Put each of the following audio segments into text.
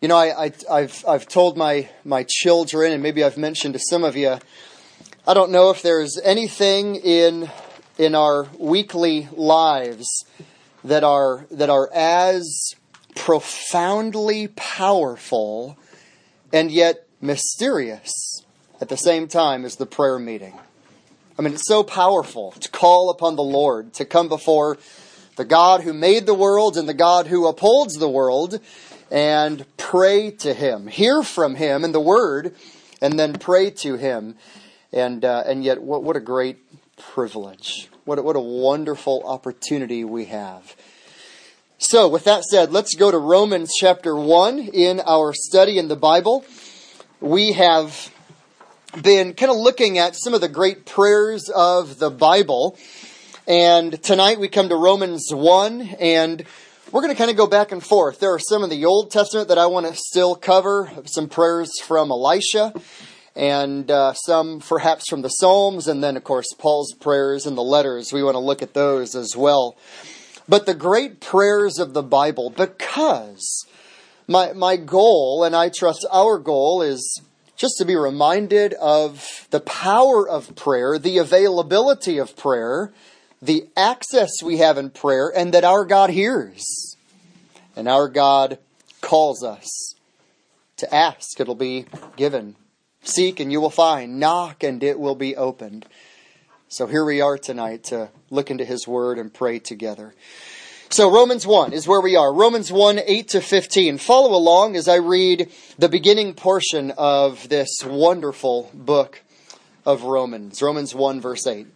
You know, I've told my children, and maybe I've mentioned to some of you, I don't know if there's anything in our weekly lives that are as profoundly powerful and yet mysterious at the same time as the prayer meeting. I mean, it's so powerful to call upon the Lord, to come before the God who made the world and the God who upholds the world, and pray to Him, hear from Him in the Word, and then pray to Him. And yet, what a great privilege. What a wonderful opportunity we have. So, with that said, let's go to Romans chapter 1 in our study in the Bible. We have been kind of looking at some of the great prayers of the Bible. And tonight we come to Romans 1, and we're going to kind of go back and forth. There are some in the Old Testament that I want to still cover, some prayers from Elisha, and some perhaps from the Psalms, and then, of course, Paul's prayers and the letters. We want to look at those as well. But the great prayers of the Bible, because my goal, and I trust our goal, is just to be reminded of the power of prayer, the availability of prayer, the access we have in prayer, and that our God hears. And our God calls us to ask, it'll be given. Seek and you will find. Knock and it will be opened. So here we are tonight to look into His Word and pray together. So Romans 1 is where we are. Romans 1, 8 to 15. Follow along as I read the beginning portion of this wonderful book of Romans. Romans 1, verse 8.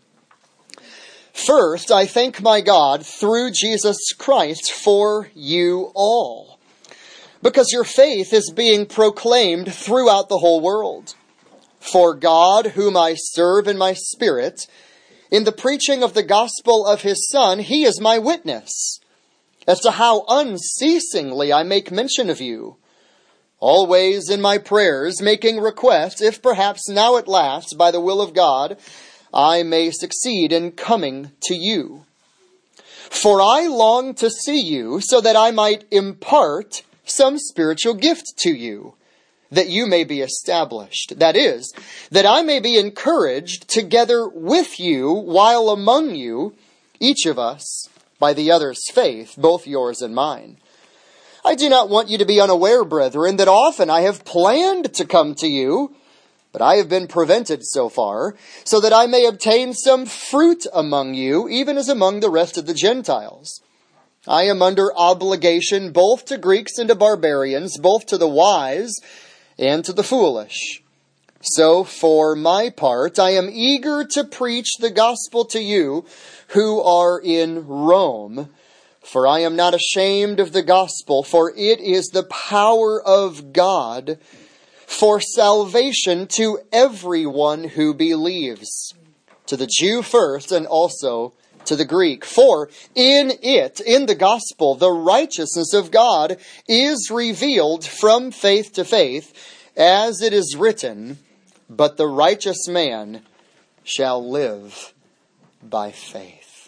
First, I thank my God through Jesus Christ for you all, because your faith is being proclaimed throughout the whole world. For God, whom I serve in my spirit, in the preaching of the gospel of His Son, He is my witness as to how unceasingly I make mention of you, always in my prayers, making request, if perhaps now at last, by the will of God, I may succeed in coming to you. For I long to see you, so that I might impart some spiritual gift to you, that you may be established. That is, that I may be encouraged together with you while among you, each of us, by the other's faith, both yours and mine. I do not want you to be unaware, brethren, that often I have planned to come to you, but I have been prevented so far, so that I may obtain some fruit among you, even as among the rest of the Gentiles. I am under obligation both to Greeks and to barbarians, both to the wise and to the foolish. So for my part, I am eager to preach the gospel to you who are in Rome, for I am not ashamed of the gospel, for it is the power of God for salvation to everyone who believes, to the Jew first and also to the Greek. For in it, in the gospel, the righteousness of God is revealed from faith to faith, as it is written, but the righteous man shall live by faith.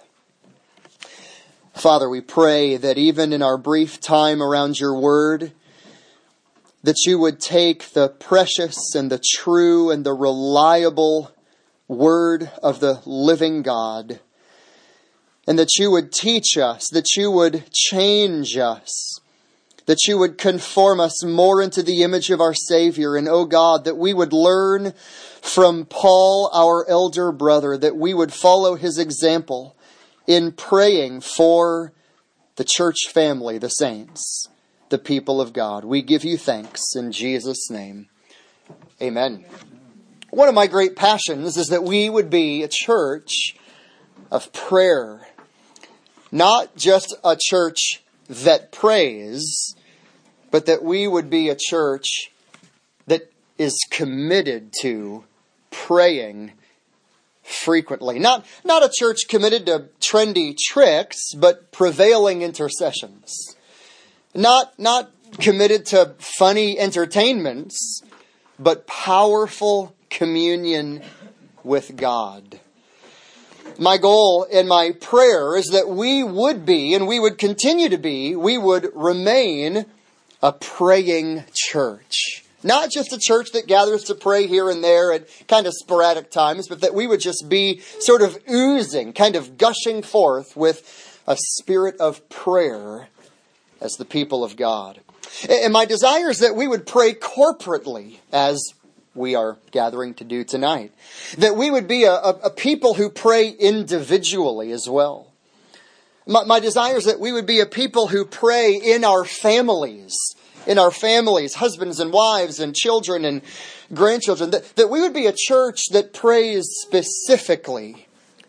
Father, we pray that even in our brief time around your word, that you would take the precious and the true and the reliable word of the living God, and that you would teach us, that you would change us, that you would conform us more into the image of our Savior, and, oh God, that we would learn from Paul, our elder brother, that we would follow his example in praying for the church family, the saints, the people of God. We give you thanks in Jesus' name. Amen. One of my great passions is that we would be a church of prayer. Not just a church that prays, but that we would be a church that is committed to praying frequently. Not a church committed to trendy tricks, but prevailing intercessions. Not committed to funny entertainments, but powerful communion with God. My goal and my prayer is that we would be, and we would continue to be, we would remain a praying church. Not just a church that gathers to pray here and there at kind of sporadic times, but that we would just be sort of oozing, kind of gushing forth with a spirit of prayer as the people of God. And my desire is that we would pray corporately as we are gathering to do tonight. That we would be a people who pray individually as well. My desire is that we would be a people who pray in our families, husbands and wives and children and grandchildren, that we would be a church that prays specifically,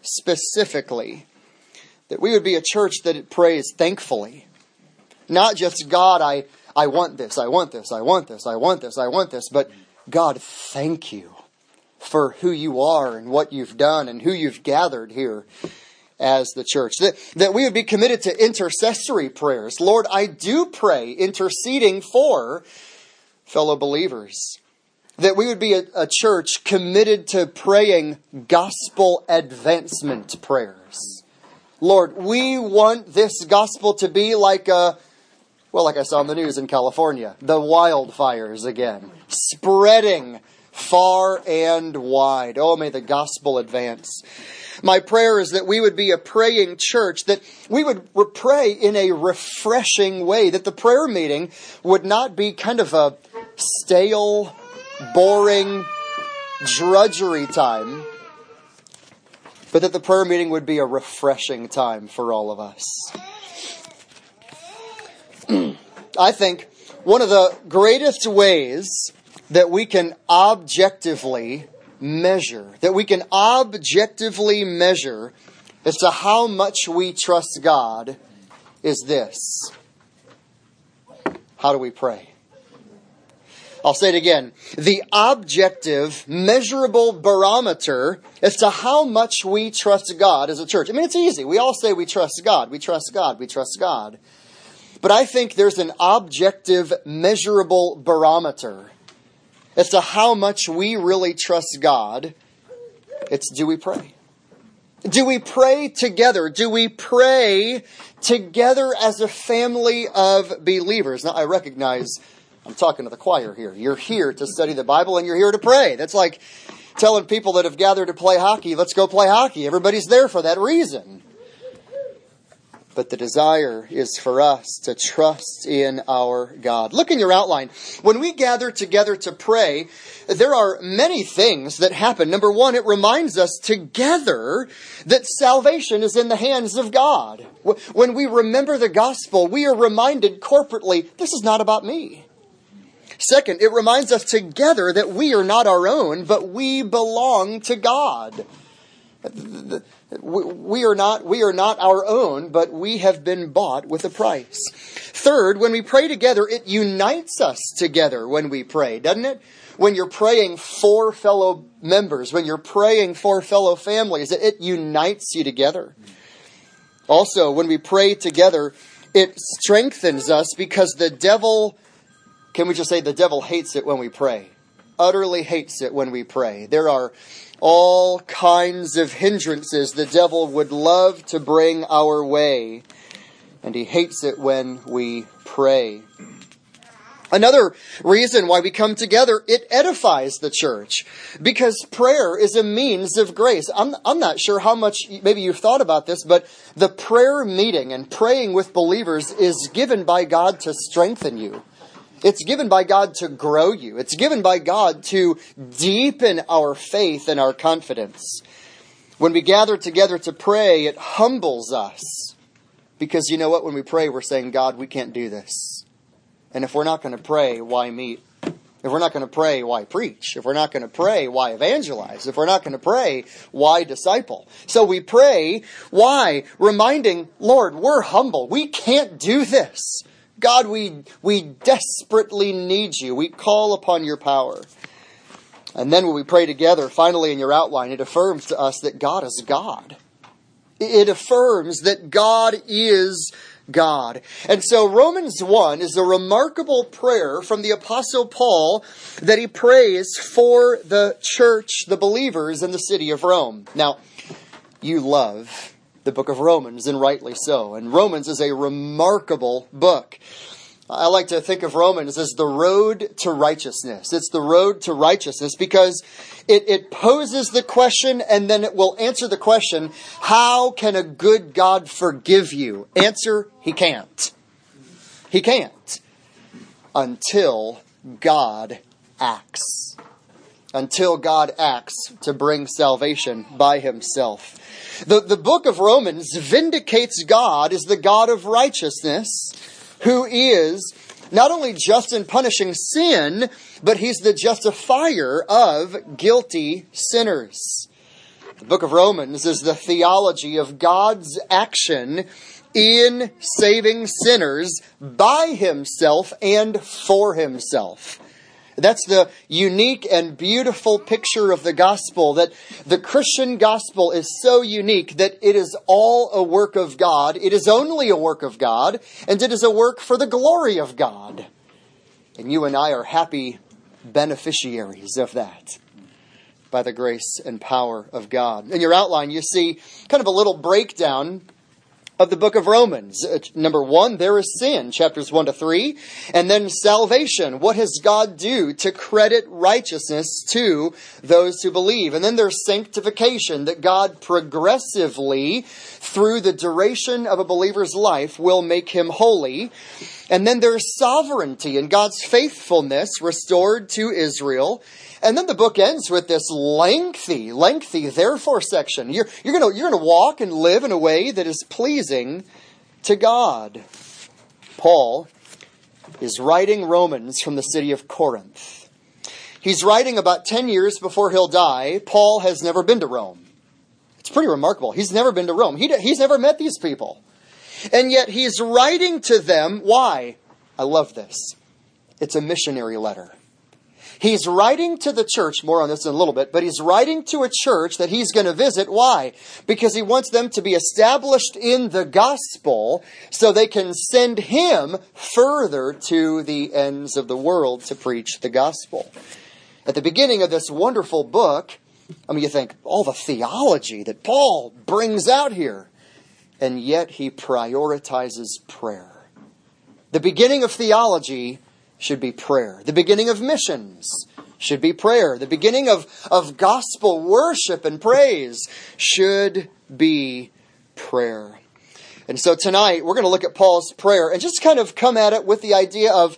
that we would be a church that prays thankfully. Not just, God, I want this, I want this, I want this, I want this, I want this, but God, thank you for who you are and what you've done and who you've gathered here as the church. That we would be committed to intercessory prayers. Lord, I do pray interceding for fellow believers. That we would be a church committed to praying gospel advancement prayers. Lord, we want this gospel to be like I saw on the news in California, the wildfires again, spreading far and wide. Oh, may the gospel advance. My prayer is that we would be a praying church, that we would pray in a refreshing way, that the prayer meeting would not be kind of a stale, boring, drudgery time, but that the prayer meeting would be a refreshing time for all of us. I think one of the greatest ways that we can objectively measure as to how much we trust God is this. How do we pray? I'll say it again. The objective, measurable barometer as to how much we trust God as a church. I mean, it's easy. We all say we trust God. We trust God. We trust God. But I think there's an objective, measurable barometer as to how much we really trust God. It's, do we pray? Do we pray together? Do we pray together as a family of believers? Now, I recognize I'm talking to the choir here. You're here to study the Bible and you're here to pray. That's like telling people that have gathered to play hockey, let's go play hockey. Everybody's there for that reason. But the desire is for us to trust in our God. Look in your outline. When we gather together to pray, there are many things that happen. Number one, it reminds us together that salvation is in the hands of God. When we remember the gospel, we are reminded corporately, this is not about me. Second, it reminds us together that we are not our own, but we belong to God. We are not our own, but we have been bought with a price. Third, when we pray together, it unites us together when we pray, doesn't it? When you're praying for fellow members, when you're praying for fellow families, it unites you together. Also, when we pray together, it strengthens us because the devil, can we just say the devil hates it when we pray? Utterly hates it when we pray. There are all kinds of hindrances the devil would love to bring our way, and he hates it when we pray. Another reason why we come together, it edifies the church, because prayer is a means of grace. I'm not sure how much maybe you've thought about this, but the prayer meeting and praying with believers is given by God to strengthen you. It's given by God to grow you. It's given by God to deepen our faith and our confidence. When we gather together to pray, it humbles us. Because you know what? When we pray, we're saying, God, we can't do this. And if we're not going to pray, why meet? If we're not going to pray, why preach? If we're not going to pray, why evangelize? If we're not going to pray, why disciple? So we pray, why? Reminding, Lord, we're humble. We can't do this. God, we desperately need you. We call upon your power. And then when we pray together, finally in your outline, it affirms to us that God is God. It affirms that God is God. And so Romans 1 is a remarkable prayer from the Apostle Paul that he prays for the church, the believers in the city of Rome. Now, you love the book of Romans, and rightly so. And Romans is a remarkable book. I like to think of Romans as the road to righteousness. It's the road to righteousness because it poses the question and then it will answer the question, how can a good God forgive you? Answer, He can't. He can't. Until God acts. Until God acts to bring salvation by Himself. The book of Romans vindicates God as the God of righteousness, who is not only just in punishing sin, but He's the justifier of guilty sinners. The book of Romans is the theology of God's action in saving sinners by Himself and for Himself. That's the unique and beautiful picture of the gospel, that the Christian gospel is so unique that it is all a work of God. It is only a work of God, and it is a work for the glory of God. And you and I are happy beneficiaries of that by the grace and power of God. In your outline, you see kind of a little breakdown of the book of Romans. Number 1, there is sin, chapters 1 to 3. And then salvation. What does God do to credit righteousness to those who believe? And then there's sanctification, that God progressively, through the duration of a believer's life, will make him holy. And then there's sovereignty and God's faithfulness restored to Israel. And then the book ends with this lengthy therefore section. You're going to walk and live in a way that is pleasing to God. Paul is writing Romans from the city of Corinth. He's writing about 10 years before he'll die. Paul has never been to Rome. It's pretty remarkable. He's never been to Rome. He's never met these people. And yet he's writing to them. Why? I love this. It's a missionary letter. He's writing to the church, more on this in a little bit, but he's writing to a church that he's going to visit. Why? Because he wants them to be established in the gospel so they can send him further to the ends of the world to preach the gospel. At the beginning of this wonderful book, you think, all the theology that Paul brings out here, and yet he prioritizes prayer. The beginning of theology should be prayer. The beginning of missions should be prayer. The beginning of gospel worship and praise should be prayer. And so tonight we're going to look at Paul's prayer and just kind of come at it with the idea of,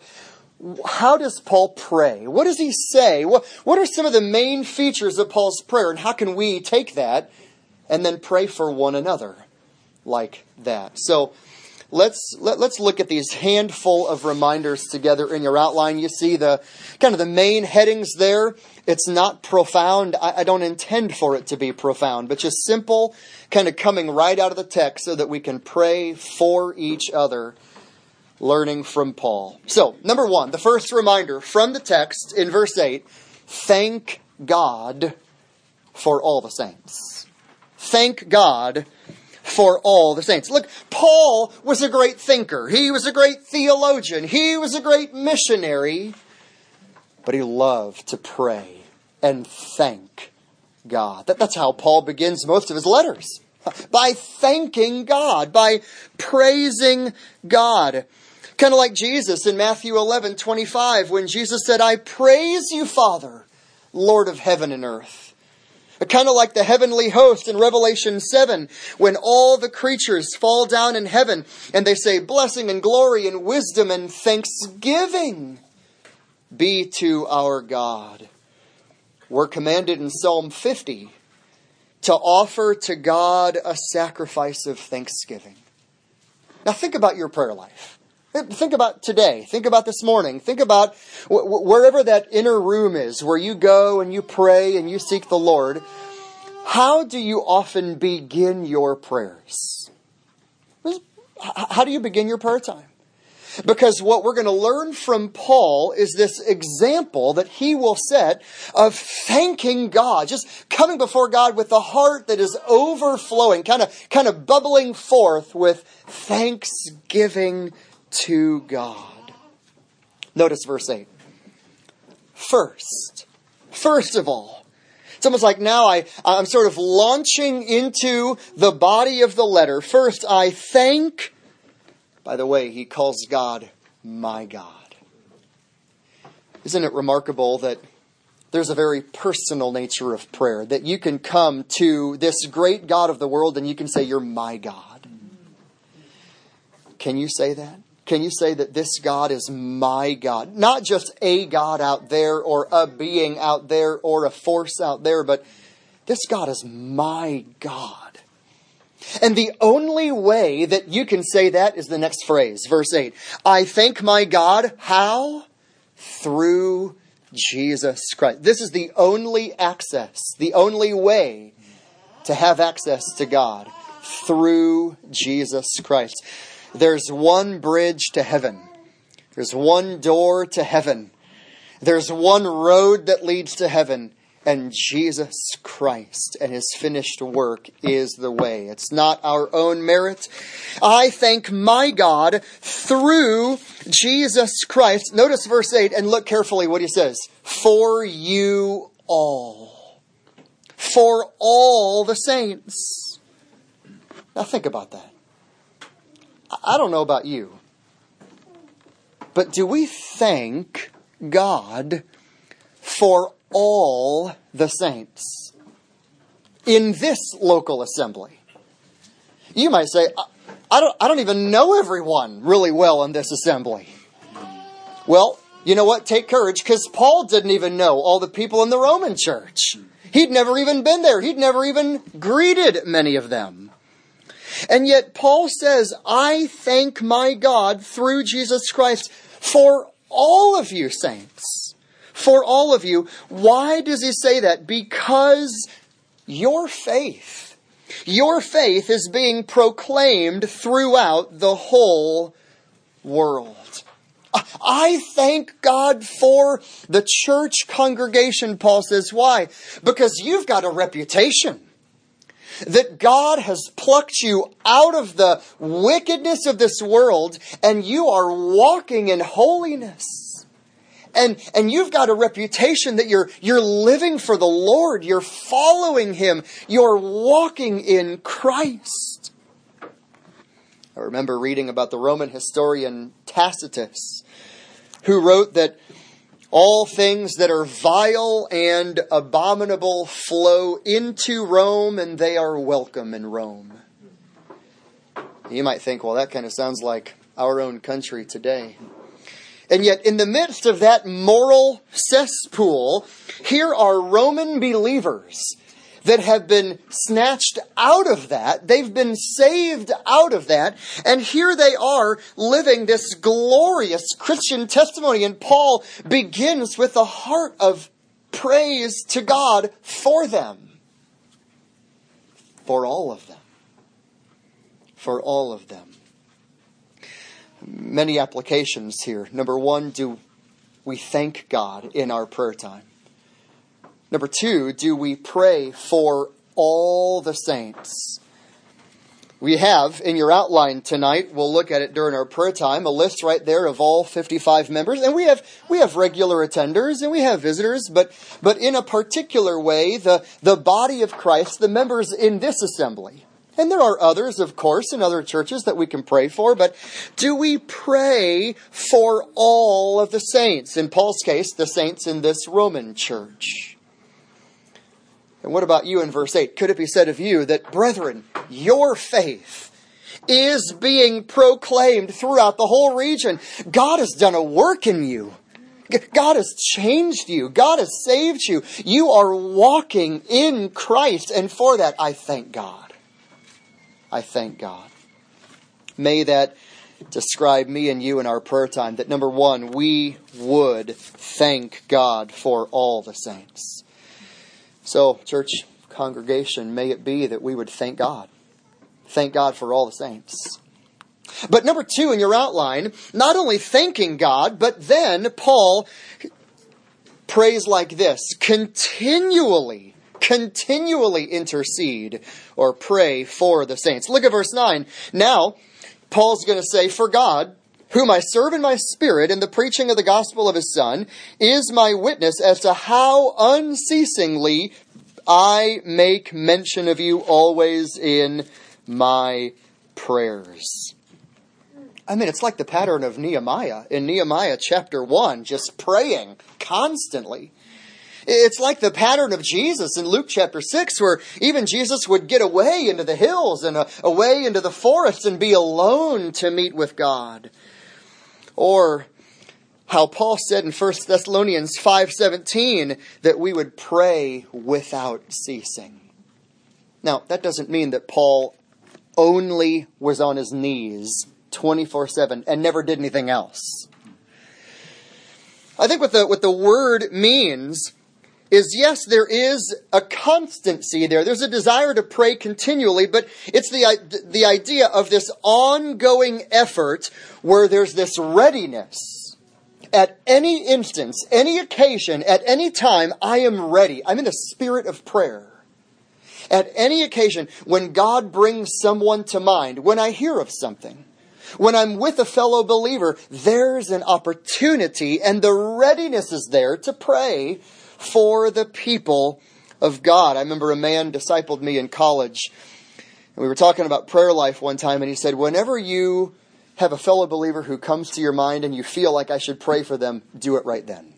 how does Paul pray? What does he say? What are some of the main features of Paul's prayer? And how can we take that and then pray for one another like that? So Let's look at these handful of reminders together in your outline. You see the kind of the main headings there. It's not profound. I don't intend for it to be profound, but just simple, kind of coming right out of the text so that we can pray for each other, learning from Paul. So, number 1, the first reminder from the text in verse 8, thank God for all the saints. Thank God for all the saints. Look, Paul was a great thinker. He was a great theologian. He was a great missionary. But he loved to pray and thank God. That's how Paul begins most of his letters. By thanking God. By praising God. Kind of like Jesus in Matthew 11:25, when Jesus said, I praise you, Father, Lord of heaven and earth. Kind of like the heavenly host in Revelation 7, when all the creatures fall down in heaven and they say, blessing and glory and wisdom and thanksgiving be to our God. We're commanded in Psalm 50 to offer to God a sacrifice of thanksgiving. Now think about your prayer life. Think about today. Think about this morning. Think about wherever that inner room is, where you go and you pray and you seek the Lord. How do you often begin your prayers? How do you begin your prayer time? Because what we're going to learn from Paul is this example that he will set of thanking God, just coming before God with the heart that is overflowing, kind of bubbling forth with thanksgiving to God. Notice verse 8. First of all, it's almost like now I'm sort of launching into the body of the letter. First, I thank. By the way, he calls God my God. Isn't it remarkable that there's a very personal nature of prayer, that you can come to this great God of the world and you can say, you're my God. Can you say that? Can you say that this God is my God? Not just a God out there or a being out there or a force out there, but this God is my God. And the only way that you can say that is the next phrase, verse 8. I thank my God, how? Through Jesus Christ. This is the only access, the only way to have access to God, through Jesus Christ. There's one bridge to heaven. There's one door to heaven. There's one road that leads to heaven. And Jesus Christ and His finished work is the way. It's not our own merit. I thank my God through Jesus Christ. Notice verse 8 and look carefully what he says. For you all. For all the saints. Now think about that. I don't know about you, but do we thank God for all the saints in this local assembly? You might say, I don't even know everyone really well in this assembly. Well, you know what? Take courage, because Paul didn't even know all the people in the Roman church. He'd never even been there. He'd never even greeted many of them. And yet Paul says, I thank my God through Jesus Christ for all of you saints. For all of you. Why does he say that? Because your faith is being proclaimed throughout the whole world. I thank God for the church congregation, Paul says. Why? Because you've got a reputation. That God has plucked you out of the wickedness of this world and you are walking in holiness. And you've got a reputation that you're living for the Lord. You're following Him. You're walking in Christ. I remember reading about the Roman historian Tacitus, who wrote that all things that are vile and abominable flow into Rome, and they are welcome in Rome. You might think, well, that kind of sounds like our own country today. And yet, in the midst of that moral cesspool, here are Roman believers that have been snatched out of that. They've been saved out of that. And here they are living this glorious Christian testimony. And Paul begins with a heart of praise to God for them. For all of them. For all of them. Many applications here. Number one, do we thank God in our prayer time? Number two, do we pray for all the saints? We have, in your outline tonight, we'll look at it during our prayer time, a list right there of all 55 members. And we have regular attenders and we have visitors, but in a particular way, the body of Christ, the members in this assembly. And there are others, of course, in other churches that we can pray for, but do we pray for all of the saints? In Paul's case, the saints in this Roman church. And what about you in verse 8? Could it be said of you that, brethren, your faith is being proclaimed throughout the whole region? God has done a work in you. God has changed you. God has saved you. You are walking in Christ. And for that, I thank God. I thank God. May that describe me and you in our prayer time. That number one, we would thank God for all the saints. So, church congregation, may it be that we would thank God. Thank God for all the saints. But number two in your outline, not only thanking God, but then Paul prays like this. Continually intercede or pray for the saints. Look at verse 9. Now, Paul's going to say, for God, whom I serve in my spirit in the preaching of the gospel of His Son, is my witness as to how unceasingly I make mention of you always in my prayers. I mean, it's like the pattern of Nehemiah. In Nehemiah chapter 1, just praying constantly. It's like the pattern of Jesus in Luke chapter 6, where even Jesus would get away into the hills and away into the forests and be alone to meet with God. Or how Paul said in 1 Thessalonians 5:17 that we would pray without ceasing. Now, that doesn't mean that Paul only was on his knees 24/7 and never did anything else. I think what the word means is, yes, there is a constancy there. There's a desire to pray continually, but it's the idea of this ongoing effort where there's this readiness. At any instance, any occasion, at any time, I am ready. I'm in a spirit of prayer. At any occasion, when God brings someone to mind, when I hear of something, when I'm with a fellow believer, there's an opportunity and the readiness is there to pray for the people of God. I remember a man discipled me in college. And we were talking about prayer life one time, and he said, whenever you have a fellow believer who comes to your mind and you feel like I should pray for them, do it right then.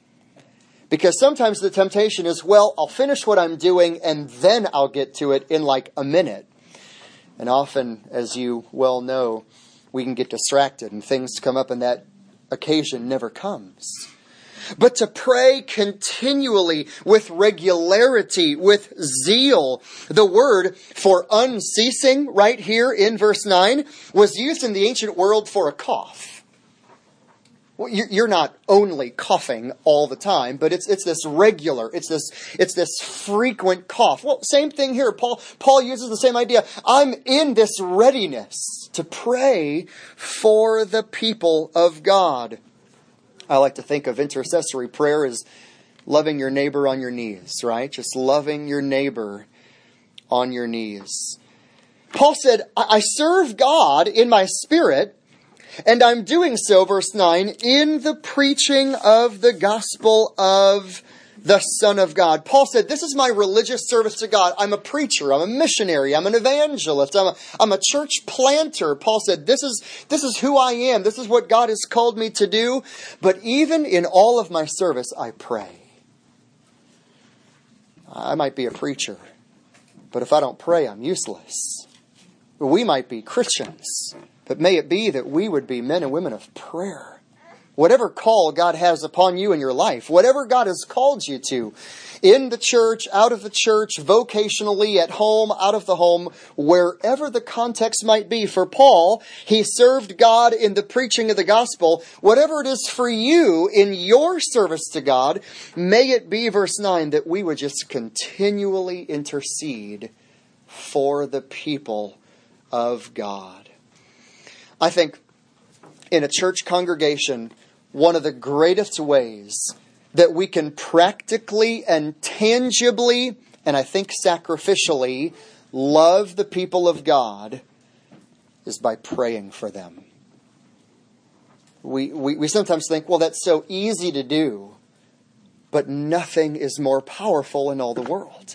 Because sometimes the temptation is, well, I'll finish what I'm doing and then I'll get to it in like a minute. And often, as you well know, we can get distracted and things come up and that occasion never comes. But to pray continually with regularity, with zeal. The word for unceasing right here in verse 9 was used in the ancient world for a cough. Well, you're not only coughing all the time, but it's this regular, it's this frequent cough. Well, same thing here. Paul uses the same idea. I'm in this readiness to pray for the people of God. I like to think of intercessory prayer as loving your neighbor on your knees, right? Just loving your neighbor on your knees. Paul said, I serve God in my spirit, and I'm doing so, verse 9, in the preaching of the gospel of the Son of God. Paul said, this is my religious service to God. I'm a preacher. I'm a missionary. I'm an evangelist. I'm a church planter. Paul said, this is who I am. This is what God has called me to do. But even in all of my service, I pray. I might be a preacher, but if I don't pray, I'm useless. We might be Christians, but may it be that we would be men and women of prayer. Whatever call God has upon you in your life, whatever God has called you to, in the church, out of the church, vocationally, at home, out of the home, wherever the context might be. For Paul, he served God in the preaching of the gospel. Whatever it is for you in your service to God, may it be, verse 9, that we would just continually intercede for the people of God. I think in a church congregation, one of the greatest ways that we can practically and tangibly, and I think sacrificially, love the people of God is by praying for them. We sometimes think, well, that's so easy to do, but nothing is more powerful in all the world.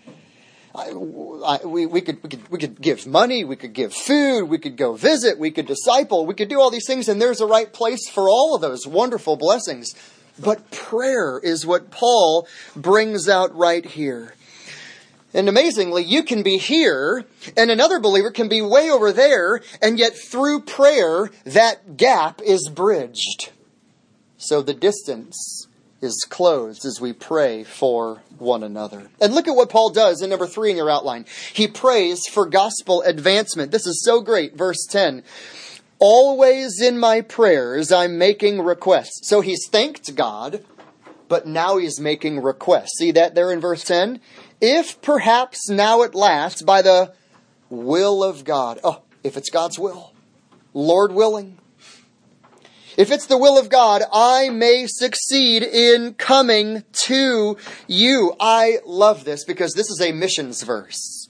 We could give money, we could give food, we could go visit, we could disciple, we could do all these things, and there's a right place for all of those wonderful blessings. But prayer is what Paul brings out right here. And amazingly, you can be here, and another believer can be way over there, and yet through prayer, that gap is bridged. So the distance is closed as we pray for one another. And look at what Paul does in number 3 in your outline. He prays for gospel advancement. This is so great. Verse 10. Always in my prayers, I'm making requests. So he's thanked God, but now he's making requests. See that there in verse 10? If perhaps now at last, by the will of God. Oh, if it's God's will. Lord willing. If it's the will of God, I may succeed in coming to you. I love this because this is a missions verse.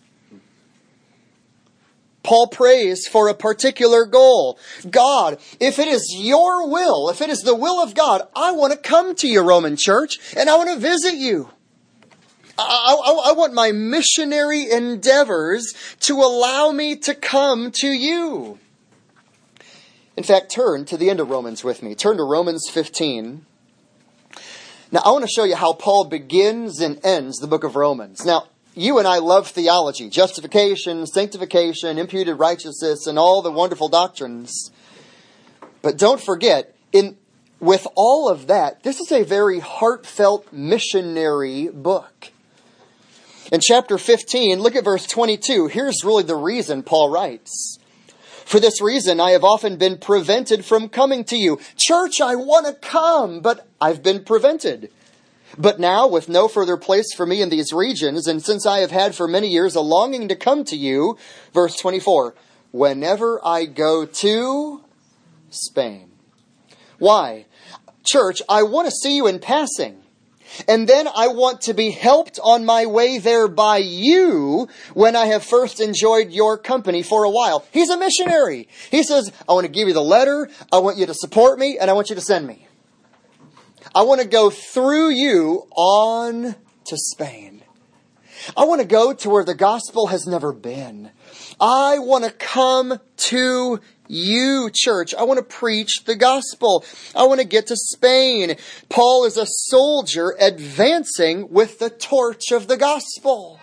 Paul prays for a particular goal. God, if it is your will, if it is the will of God, I want to come to your Roman church and I want to visit you. I want my missionary endeavors to allow me to come to you. In fact, turn to the end of Romans with me. Turn to Romans 15. Now, I want to show you how Paul begins and ends the book of Romans. Now, you and I love theology, justification, sanctification, imputed righteousness, and all the wonderful doctrines. But don't forget, with all of that, this is a very heartfelt missionary book. In chapter 15, look at verse 22. Here's really the reason Paul writes. For this reason, I have often been prevented from coming to you. Church, I want to come, but I've been prevented. But now, with no further place for me in these regions, and since I have had for many years a longing to come to you, verse 24, whenever I go to Spain. Why? Church, I want to see you in passing. And then I want to be helped on my way there by you when I have first enjoyed your company for a while. He's a missionary. He says, I want to give you the letter, I want you to support me, and I want you to send me. I want to go through you on to Spain. I want to go to where the gospel has never been. I want to come to you, church. I want to preach the gospel. I want to get to Spain. Paul is a soldier advancing with the torch of the gospel.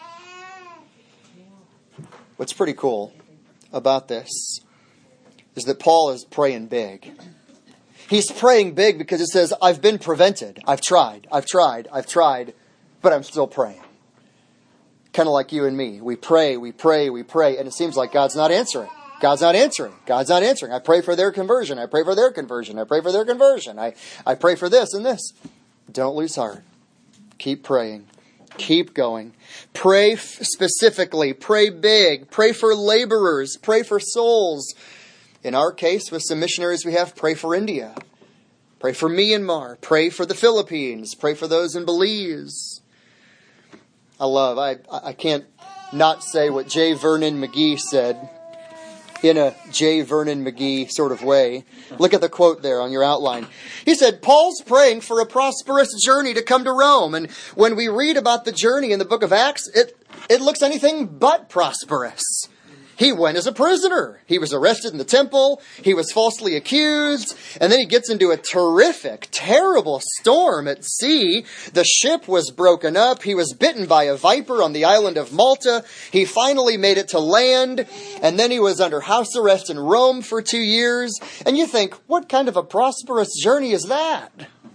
What's pretty cool about this is that Paul is praying big. He's praying big because it says, I've been prevented. I've tried, but I'm still praying. Kind of like you and me. We pray, and it seems like God's not answering. God's not answering. I pray for their conversion. I pray for their conversion. I pray for this and this. Don't lose heart. Keep praying. Keep going. Pray specifically. Pray big. Pray for laborers. Pray for souls. In our case, with some missionaries we have, pray for India. Pray for Myanmar. Pray for the Philippines. Pray for those in Belize. I can't not say what J. Vernon McGee said in a J. Vernon McGee sort of way. Look at the quote there on your outline. He said, Paul's praying for a prosperous journey to come to Rome. And when we read about the journey in the book of Acts, it looks anything but prosperous. He went as a prisoner. He was arrested in the temple. He was falsely accused. And then he gets into a terrific, terrible storm at sea. The ship was broken up. He was bitten by a viper on the island of Malta. He finally made it to land. And then he was under house arrest in Rome for 2 years. And you think, what kind of a prosperous journey is that?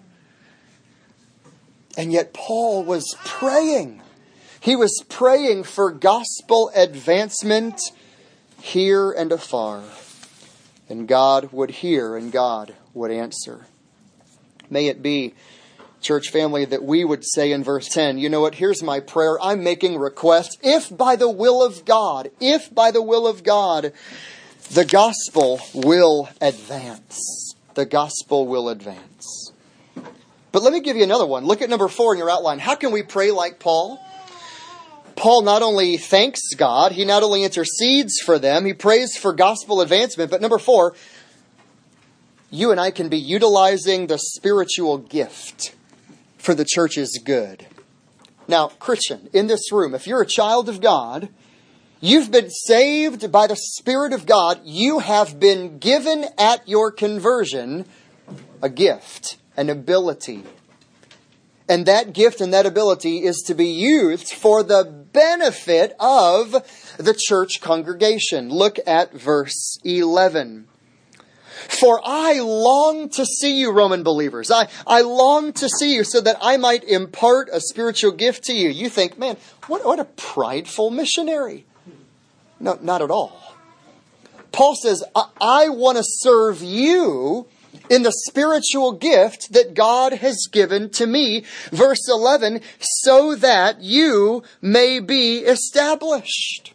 And yet Paul was praying. He was praying for gospel advancement here and afar. And God would hear and God would answer. May it be, church family, that we would say in verse 10, you know what, here's my prayer. I'm making requests. If by the will of God, the gospel will advance. The gospel will advance. But let me give you another one. Look at number 4 in your outline. How can we pray like Paul? Paul not only thanks God, he not only intercedes for them, he prays for gospel advancement. But number 4, you and I can be utilizing the spiritual gift for the church's good. Now, Christian, in this room, if you're a child of God, you've been saved by the Spirit of God. You have been given at your conversion a gift, an ability. And that gift and that ability is to be used for the benefit of the church congregation. Look at verse 11. For I long to see you, Roman believers. I long to see you so that I might impart a spiritual gift to you. You think, man, what a prideful missionary. No, not at all. Paul says, I want to serve you in the spiritual gift that God has given to me. Verse 11, so that you may be established.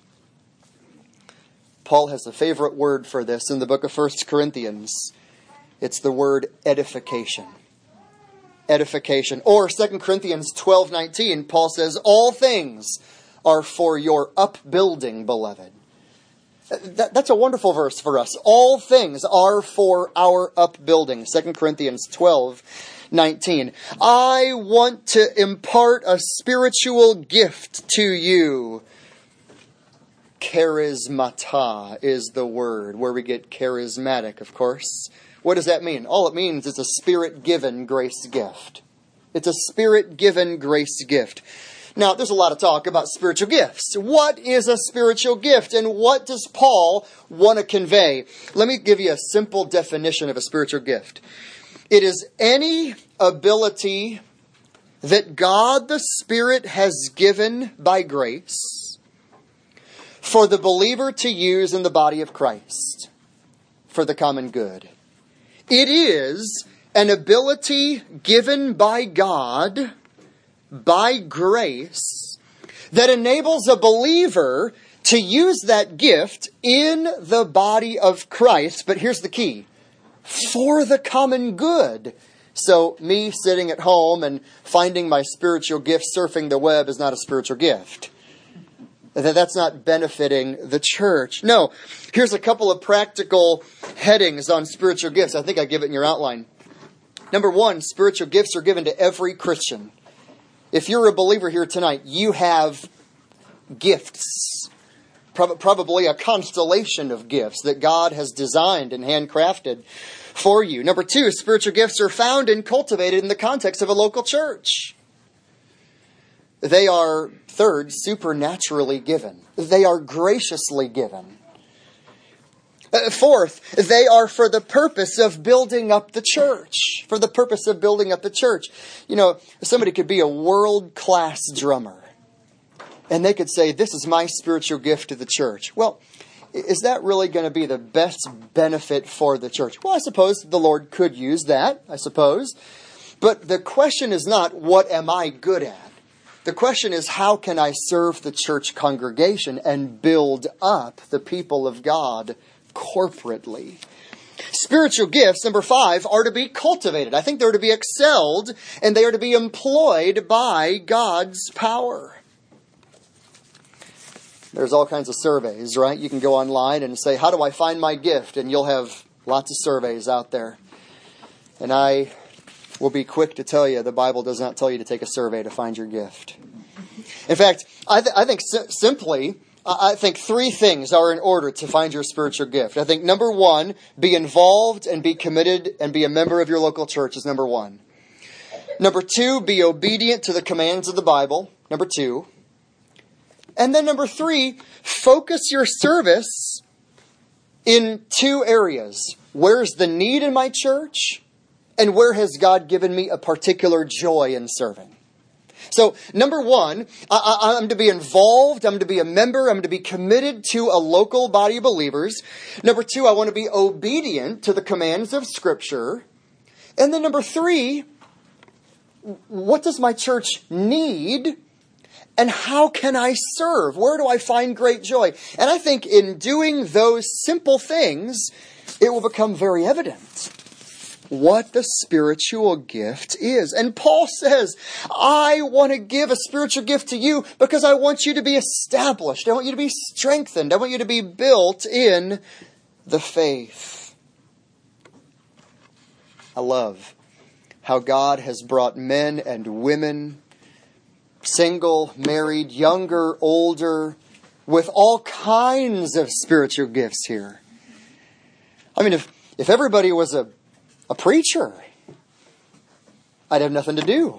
Paul has a favorite word for this in the book of 1 Corinthians. It's the word edification. Edification. Or 2 Corinthians 12:19, Paul says, all things are for your upbuilding, beloved. That's a wonderful verse for us. All things are for our upbuilding. 2 Corinthians 12:19. I want to impart a spiritual gift to you. charismata is the word, where we get charismatic, of course. What does that mean? All it means is a Spirit-given grace gift. It's a Spirit-given grace gift. Now, there's a lot of talk about spiritual gifts. What is a spiritual gift, and what does Paul want to convey? Let me give you a simple definition of a spiritual gift. It is any ability that God the Spirit has given by grace for the believer to use in the body of Christ for the common good. It is an ability given by God, by grace, that enables a believer to use that gift in the body of Christ. But here's the key: for the common good. So me sitting at home and finding my spiritual gift surfing the web is not a spiritual gift. That's not benefiting the church. No. Here's a couple of practical headings on spiritual gifts. I think I give it in your outline. Number one, spiritual gifts are given to every Christian. If you're a believer here tonight, you have gifts. Probably a constellation of gifts that God has designed and handcrafted for you. Number two, spiritual gifts are found and cultivated in the context of a local church. They are, third, supernaturally given. They are graciously given. Fourth, they are for the purpose of building up the church. For the purpose of building up the church. You know, somebody could be a world-class drummer, and they could say, this is my spiritual gift to the church. Well, is that really going to be the best benefit for the church? Well, I suppose the Lord could use that, I suppose. But the question is not, what am I good at? The question is, how can I serve the church congregation and build up the people of God corporately? Spiritual gifts, number 5, are to be cultivated. I think they're to be excelled, and they are to be employed by God's power. There's all kinds of surveys, right? You can go online and say, how do I find my gift? And you'll have lots of surveys out there. And I will be quick to tell you, the Bible does not tell you to take a survey to find your gift. In fact, I think simply, I think 3 things are in order to find your spiritual gift. I think number 1, be involved and be committed and be a member of your local church is number 1. Number 2, be obedient to the commands of the Bible. Number 2. And then number 3, focus your service in 2 areas. Where's the need in my church? And where has God given me a particular joy in serving? So, number 1, I'm to be involved, I'm to be a member, I'm to be committed to a local body of believers. Number 2, I want to be obedient to the commands of Scripture. And then number 3, what does my church need? And how can I serve? Where do I find great joy? And I think in doing those simple things, it will become very evident what the spiritual gift is. And Paul says, I want to give a spiritual gift to you because I want you to be established. I want you to be strengthened. I want you to be built in the faith. I love how God has brought men and women, single, married, younger, older, with all kinds of spiritual gifts here. I mean, if everybody was a preacher, I'd have nothing to do.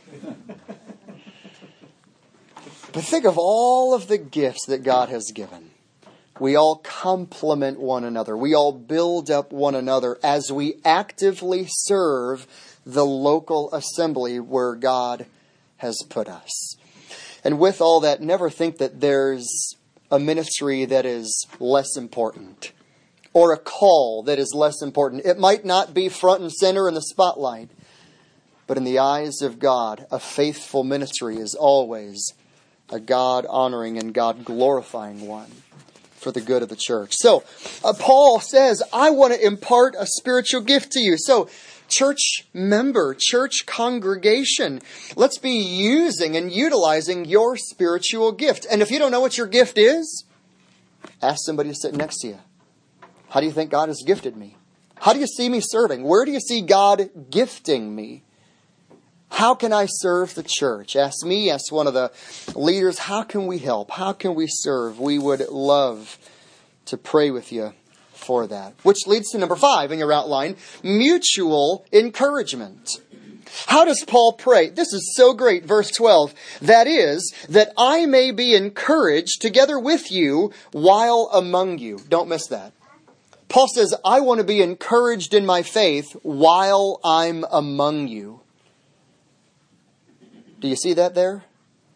But think of all of the gifts that God has given. We all complement one another. We all build up one another as we actively serve the local assembly where God has put us. And with all that, never think that there's a ministry that is less important or a call that is less important. It might not be front and center in the spotlight, but in the eyes of God, a faithful ministry is always a God-honoring and God-glorifying one for the good of the church. So, Paul says, I want to impart a spiritual gift to you. So, church member, church congregation, let's be using and utilizing your spiritual gift. And if you don't know what your gift is, ask somebody to sit next to you. How do you think God has gifted me? How do you see me serving? Where do you see God gifting me? How can I serve the church? Ask me, ask one of the leaders, how can we help? How can we serve? We would love to pray with you for that. Which leads to number 5 in your outline, mutual encouragement. How does Paul pray? This is so great. Verse 12. That is, that I may be encouraged together with you while among you. Don't miss that. Paul says, I want to be encouraged in my faith while I'm among you. Do you see that there?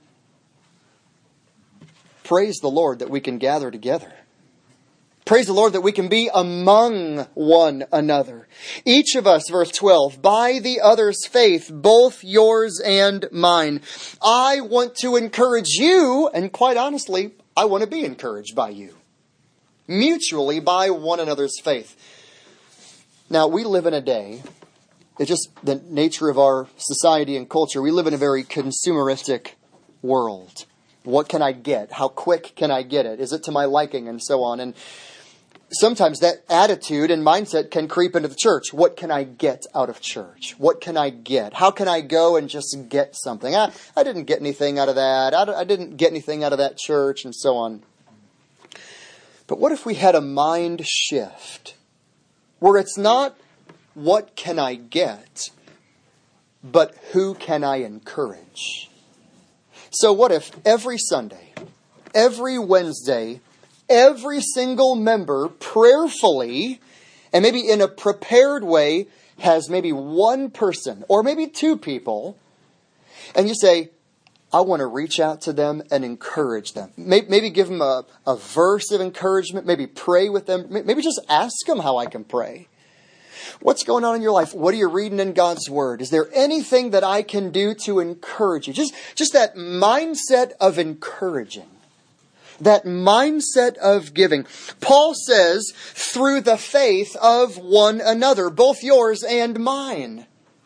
Praise the Lord that we can gather together. Praise the Lord that we can be among one another. Each of us, verse 12, by the other's faith, both yours and mine. I want to encourage you, and quite honestly, I want to be encouraged by you. Mutually by one another's faith. Now, we live in a day, it's just the nature of our society and culture, we live in a very consumeristic world. What can I get? How quick can I get it? Is it to my liking? And so on. And sometimes that attitude and mindset can creep into the church. What can I get out of church? What can I get? How can I go and just get something? I didn't get anything out of that. I didn't get anything out of that church, and so on. But what if we had a mind shift where it's not what can I get, but who can I encourage? So what if every Sunday, every Wednesday, every single member prayerfully, and maybe in a prepared way, has maybe one person or maybe two people, and you say, I want to reach out to them and encourage them. Maybe give them a verse of encouragement. Maybe pray with them. Maybe just ask them how I can pray. What's going on in your life? What are you reading in God's Word? Is there anything that I can do to encourage you? Just that mindset of encouraging. That mindset of giving. Paul says, through the faith of one another, both yours and mine.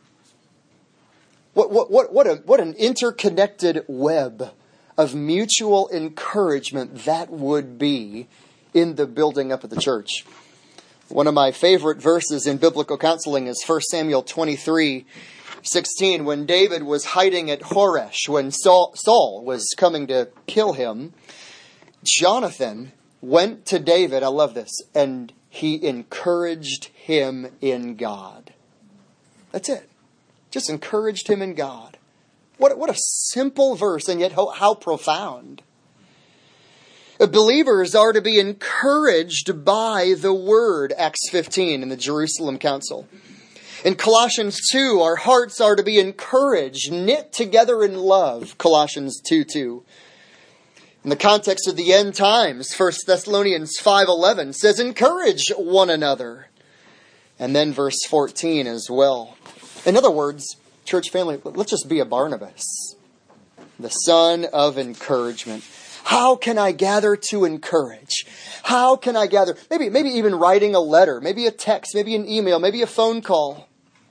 What an interconnected web of mutual encouragement that would be in the building up of the church. One of my favorite verses in biblical counseling is 1 Samuel 23:16. When David was hiding at Horesh, when Saul was coming to kill him, Jonathan went to David, I love this, and he encouraged him in God. That's it. Just encouraged him in God. What a simple verse, and yet how profound. Believers are to be encouraged by the Word, Acts 15 in the Jerusalem Council. In Colossians 2, our hearts are to be encouraged, knit together in love, Colossians 2:2. In the context of the end times, 1 Thessalonians 5:11 says, encourage one another. And then verse 14 as well. In other words, church family, let's just be a Barnabas, the son of encouragement. How can I gather to encourage? How can I gather? Maybe even writing a letter, maybe a text, maybe an email, maybe a phone call.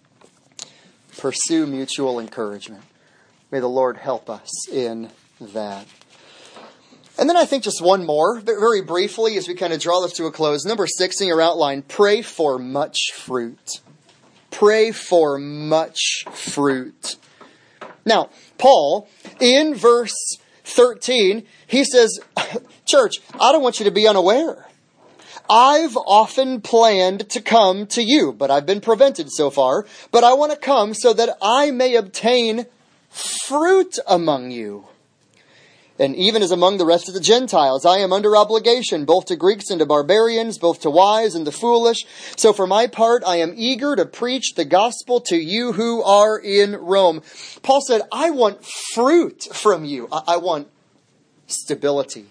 Pursue mutual encouragement. May the Lord help us in that. And then I think just one more, very briefly, as we kind of draw this to a close. Number 6 in your outline, pray for much fruit. Pray for much fruit. Now, Paul, in verse 13, he says, church, I don't want you to be unaware. I've often planned to come to you, but I've been prevented so far. But I want to come so that I may obtain fruit among you. And even as among the rest of the Gentiles, I am under obligation, both to Greeks and to barbarians, both to wise and the foolish. So for my part, I am eager to preach the gospel to you who are in Rome. Paul said, I want fruit from you. I want stability.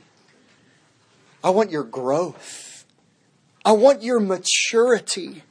I want your growth. I want your maturity.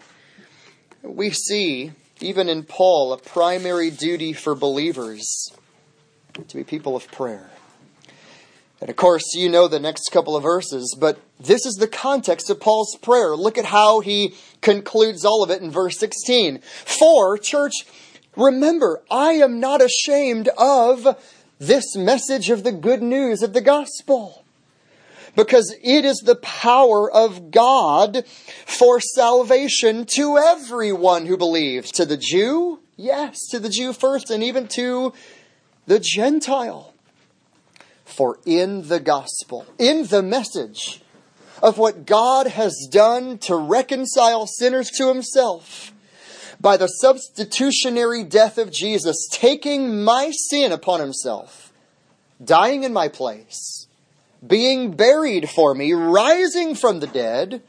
We see, even in Paul, a primary duty for believers to be people of prayer. And of course, you know the next couple of verses, but this is the context of Paul's prayer. Look at how he concludes all of it in verse 16. For, church, remember, I am not ashamed of this message of the good news of the gospel, because it is the power of God for salvation to everyone who believes, to the Jew Yes, to the Jew first and even to the Gentile. For in the gospel, in the message of what God has done to reconcile sinners to himself, by the substitutionary death of Jesus, taking my sin upon himself, dying in my place, being buried for me, rising from the dead,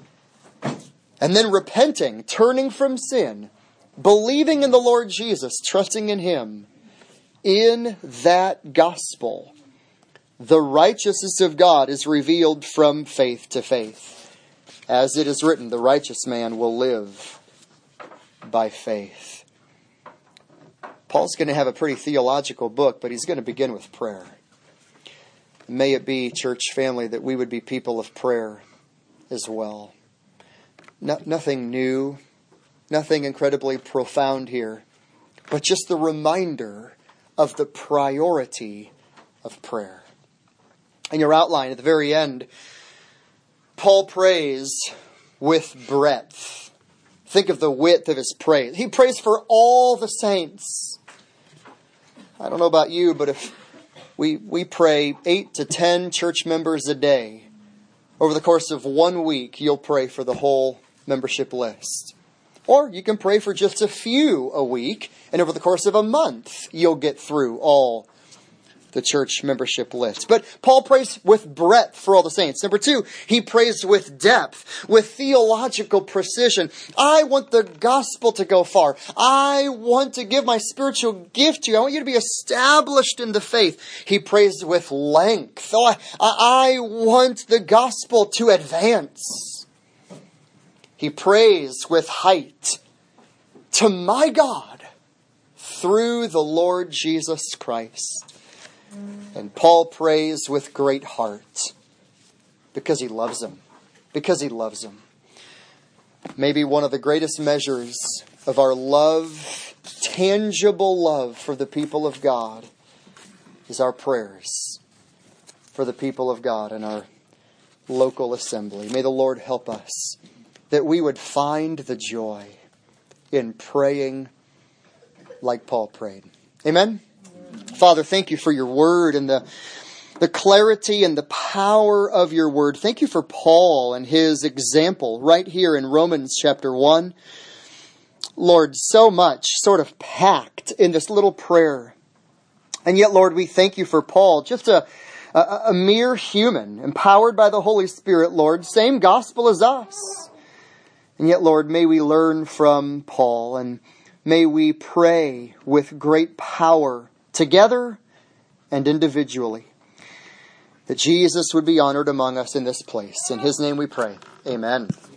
and then repenting, turning from sin, believing in the Lord Jesus, trusting in him, in that gospel, the righteousness of God is revealed from faith to faith. As it is written, the righteous man will live by faith. Paul's going to have a pretty theological book, but he's going to begin with prayer. May it be, church family, that we would be people of prayer as well. Nothing new, nothing incredibly profound here, but just the reminder of the priority of prayer. In your outline at the very end, Paul prays with breadth. Think of the width of his praise. He prays for all the saints. I don't know about you, but if we pray 8 to 10 church members a day, over the course of 1 week, you'll pray for the whole membership list. Or you can pray for just a few a week, and over the course of a month, you'll get through all the church membership list. But Paul prays with breadth for all the saints. Number 2, he prays with depth, with theological precision. I want the gospel to go far. I want to give my spiritual gift to you. I want you to be established in the faith. He prays with length. Oh, I want the gospel to advance. He prays with height. To my God, through the Lord Jesus Christ. And Paul prays with great heart because he loves him. Because he loves him. Maybe one of the greatest measures of our love, tangible love for the people of God, is our prayers for the people of God in our local assembly. May the Lord help us that we would find the joy in praying like Paul prayed. Amen? Father, thank you for your word and the clarity and the power of your word. Thank you for Paul and his example right here in Romans chapter 1. Lord, so much sort of packed in this little prayer. And yet, Lord, we thank you for Paul, just a mere human, empowered by the Holy Spirit, Lord, same gospel as us. And yet, Lord, may we learn from Paul, and may we pray with great power together and individually, that Jesus would be honored among us in this place. In his name we pray. Amen.